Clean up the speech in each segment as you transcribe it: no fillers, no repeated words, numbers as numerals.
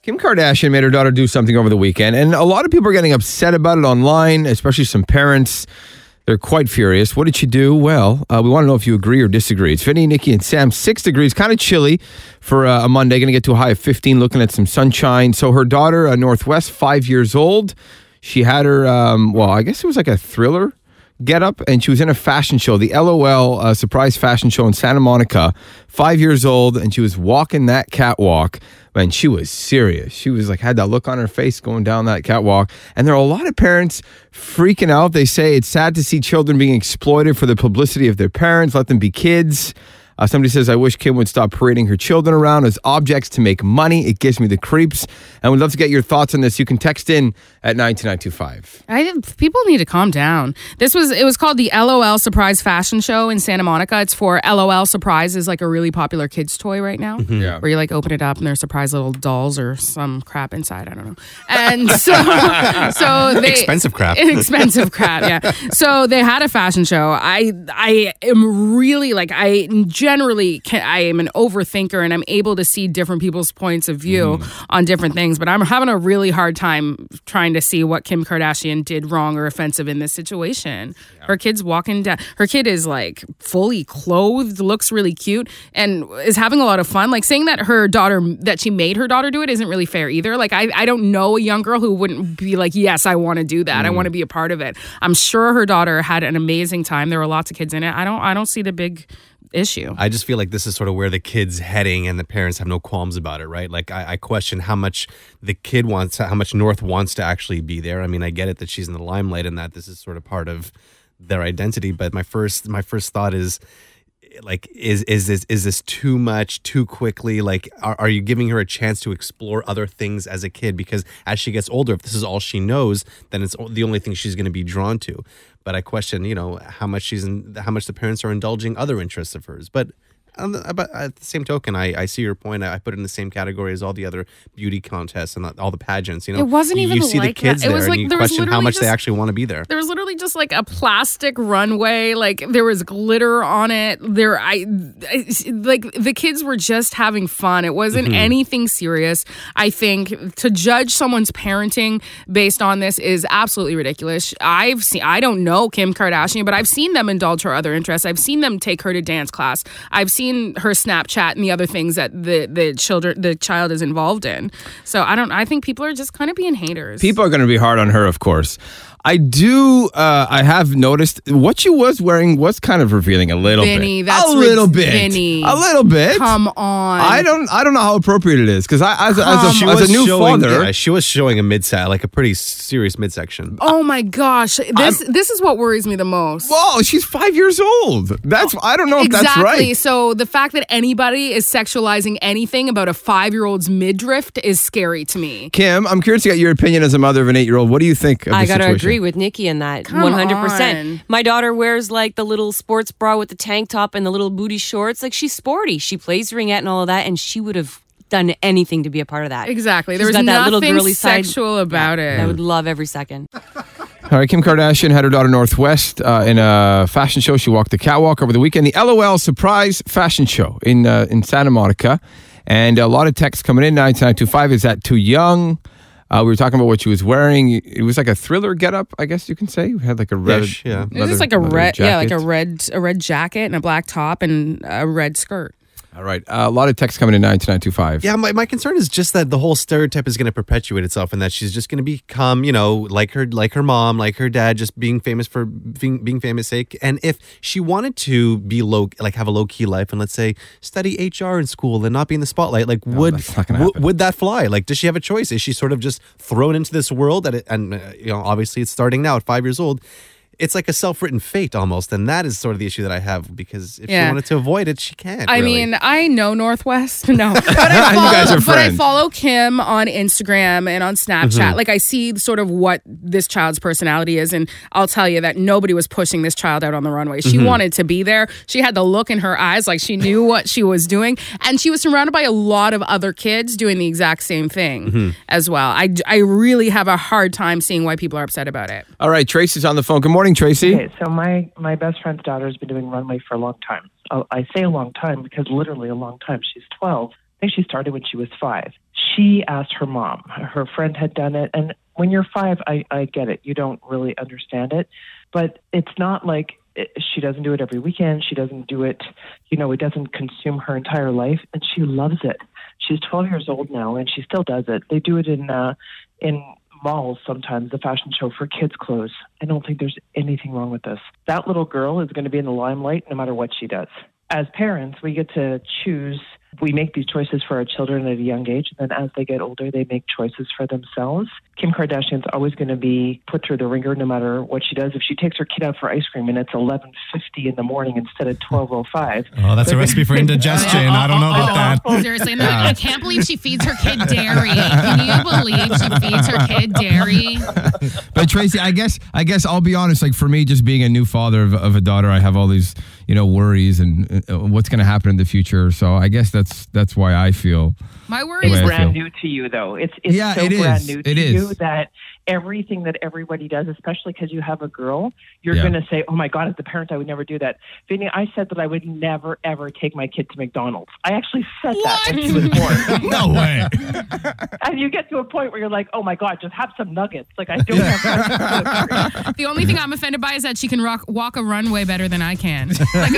Kim Kardashian made her daughter do something over the weekend, and a lot of people are getting upset about it online, especially some parents. They're quite furious. What did she do? Well, we want to know if you agree or disagree. It's Vinny, Nikki, and Sam. 6 degrees, kind of chilly for a Monday. Going to get to a high of 15, looking at some sunshine. So her daughter, Northwest, 5 years old, she had her, I guess it was like a Thriller get up, and she was in a fashion show, the LOL surprise fashion show in Santa Monica, 5 years old, and she was walking that catwalk. Man, she was serious. She was like, had that look on her face going down that catwalk. And there are a lot of parents freaking out. They say it's sad to see children being exploited for the publicity of their parents. Let them be kids. Somebody says, I wish Kim would stop parading her children around as objects to make money. It gives me the creeps. And we'd love to get your thoughts on this. You can text in at 92925. People need to calm down. It was called the LOL Surprise Fashion Show in Santa Monica. It's for LOL Surprise is like a really popular kids toy right now. Mm-hmm. Yeah. Where you like open it up and there's surprise little dolls or some crap inside. I don't know. And so they expensive crap. Expensive crap, yeah. So they had a fashion show. I am really like I am an overthinker and I'm able to see different people's points of view on different things, but I'm having a really hard time trying to see what Kim Kardashian did wrong or offensive in this situation. Yeah. Her kid's walking down. Her kid is like fully clothed, looks really cute, and is having a lot of fun. Like saying that she made her daughter do it isn't really fair either. Like I don't know a young girl who wouldn't be like, yes, I want to do that. I want to be a part of it. I'm sure her daughter had an amazing time. There were lots of kids in it. I don't see the big issue. I just feel like this is sort of where the kid's heading and the parents have no qualms about it, right? Like I question how much the kid wants, how much North wants to actually be there. I mean, I get it that she's in the limelight and that this is sort of part of their identity, but my first thought is like, is this too much too quickly? Like, are you giving her a chance to explore other things as a kid? Because as she gets older, if this is all she knows, then it's the only thing she's going to be drawn to. But I question, how much the parents are indulging other interests of hers. But at the same token, I see your point. I put it in the same category as all the other beauty contests and all the pageants. It wasn't even you see like the kids that. It there, was like, and you question how much they actually want to be there. There was literally just like a plastic runway. Like there was glitter on it. Like the kids were just having fun. It wasn't anything serious. I think to judge someone's parenting based on this is absolutely ridiculous. I don't know Kim Kardashian, but I've seen them indulge her other interests. I've seen them take her to dance class. I've seen her Snapchat and the other things that the child is involved in. So I think people are just kind of being haters. People are going to be hard on her, of course. I have noticed what she was wearing was kind of revealing a little Vinny, bit. That's a little bit. Vinny. A little bit. Come on. I don't know how appropriate it is because as a new father. Yeah, she was showing like a pretty serious midsection. Oh my gosh. This is what worries me the most. Whoa, she's 5 years old. I don't know if that's right. Exactly. So the fact that anybody is sexualizing anything about a 5-year-old's midriff is scary to me. Kim, I'm curious to get your opinion as a mother of an 8-year-old. What do you think of the situation? I gotta agree with Nikki in that. Come 100%. on. My daughter wears like the little sports bra with the tank top and the little booty shorts. Like she's sporty. She plays ringette and all of that, and she would have done anything to be a part of that. Exactly. She's There was got that little nothing girly side. sexual about it. I would love every second. All right, Kim Kardashian had her daughter Northwest in a fashion show. She walked the catwalk over the weekend. The LOL surprise fashion show in Santa Monica. And a lot of texts coming in, 92925. Is that too young? We were talking about what she was wearing. It was like a Thriller getup, I guess you can say. It had like a red, yeah. It was just like a red jacket and a black top and a red skirt. All right. A lot of texts coming in 92925. Yeah, my concern is just that the whole stereotype is going to perpetuate itself and that she's just going to become, like her mom, like her dad, just being famous for being famous sake. And if she wanted to be have a low-key life and let's say study HR in school and not be in the spotlight, would that fly? Like, does she have a choice? Is she sort of just thrown into this world obviously it's starting now at 5 years old. It's like a self-written fate almost, and that is sort of the issue that I have because if she wanted to avoid it, she can't. I mean, I know Northwest, no, but I follow Kim on Instagram and on Snapchat. Like I see sort of what this child's personality is, and I'll tell you that nobody was pushing this child out on the runway. She wanted to be there. She had the look in her eyes, like she knew what she was doing, and she was surrounded by a lot of other kids doing the exact same thing as well. I really have a hard time seeing why people are upset about it. All right, Tracy's on the phone. Good morning, Tracy. Okay, so my best friend's daughter has been doing runway for a long time. I say a long time because literally a long time. She's 12. think she started when she was 5. She asked her mom. Her friend had done it. And when you're 5, I get it. You don't really understand it. But it's not like she doesn't do it every weekend. She doesn't do it, it doesn't consume her entire life. And she loves it. She's 12 years old now, and she still does it. They do it in malls sometimes, the fashion show for kids' clothes. I don't think there's anything wrong with this. That little girl is going to be in the limelight no matter what she does. As parents, we get to choose. We make these choices for our children at a young age, and then as they get older, they make choices for themselves. Kim Kardashian's always going to be put through the ringer no matter what she does. If she takes her kid out for ice cream and it's 11:50 in the morning instead of 12:05. Oh, that's a recipe for indigestion. I don't know about that. Seriously, and I can't believe she feeds her kid dairy. Can you believe she feeds her kid dairy? But Tracy, I guess I'll be honest. Like for me, just being a new father of a daughter, I have all these worries and what's going to happen in the future. So I guess that's why I feel. My worry is brand new to you, though. It's so brand new to you that everything that everybody does, especially because you have a girl, you're going to say, oh my God, as a parent, I would never do that. Vinny, I said that I would never, ever take my kid to McDonald's. I actually said that when she was born. No way. And you get to a point where you're like, oh my God, just have some nuggets. Like, I don't have time. The only thing I'm offended by is that she can walk a runway better than I can.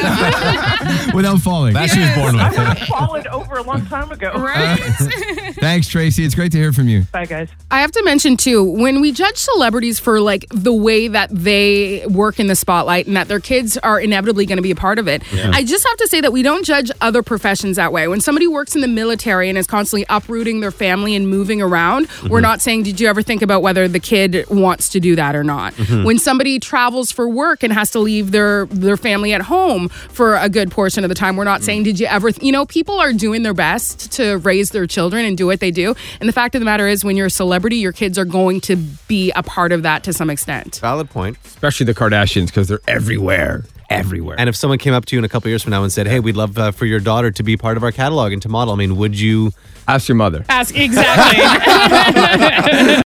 Without falling. That she was born with. I would have fallen over a long time ago. Right? Thanks, Tracy. It's great to hear from you. Bye, guys. I have to mention, too, when we judge celebrities for, like, the way that they work in the spotlight and that their kids are inevitably going to be a part of it, I just have to say that we don't judge other professions that way. When somebody works in the military and is constantly uprooting their family and moving around, we're not saying, did you ever think about whether the kid wants to do that or not? When somebody travels for work and has to leave their family at home for a good portion of the time, we're not saying, did you ever... people are doing their best to raise their children and do what they do. And the fact of the matter is, when you're a celebrity, your kids are going to be a part of that to some extent. Valid point. Especially the Kardashians, because they're everywhere. And if someone came up to you in a couple years from now and said, hey, we'd love for your daughter to be part of our catalog and to model, would you... Ask your mother. Ask, exactly.